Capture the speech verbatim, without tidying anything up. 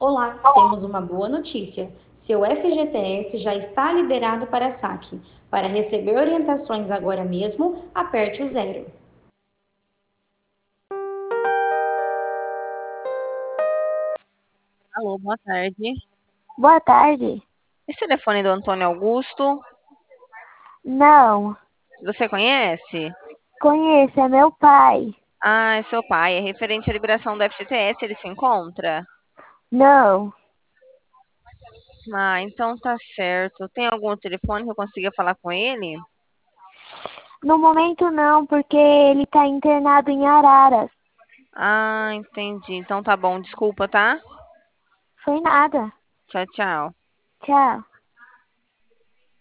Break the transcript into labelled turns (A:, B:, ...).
A: Olá, temos uma boa notícia. Seu F G T S já está liberado para saque. Para receber orientações agora mesmo, aperte o zero.
B: Alô, boa tarde.
C: Boa tarde.
B: Esse telefone é do Antônio Augusto,
C: Não,
B: você conhece?
C: conheço, é meu pai.
B: Ah, é seu pai. É referente à liberação do F G T S, ele se encontra?
C: Não,
B: Ah, então tá certo. Tem algum telefone que eu consiga falar com ele?
C: no momento não, porque ele está internado em Araras.
B: Ah, entendi. Então tá bom, desculpa, tá?
C: Foi nada.
B: Tchau, tchau.
C: Tchau.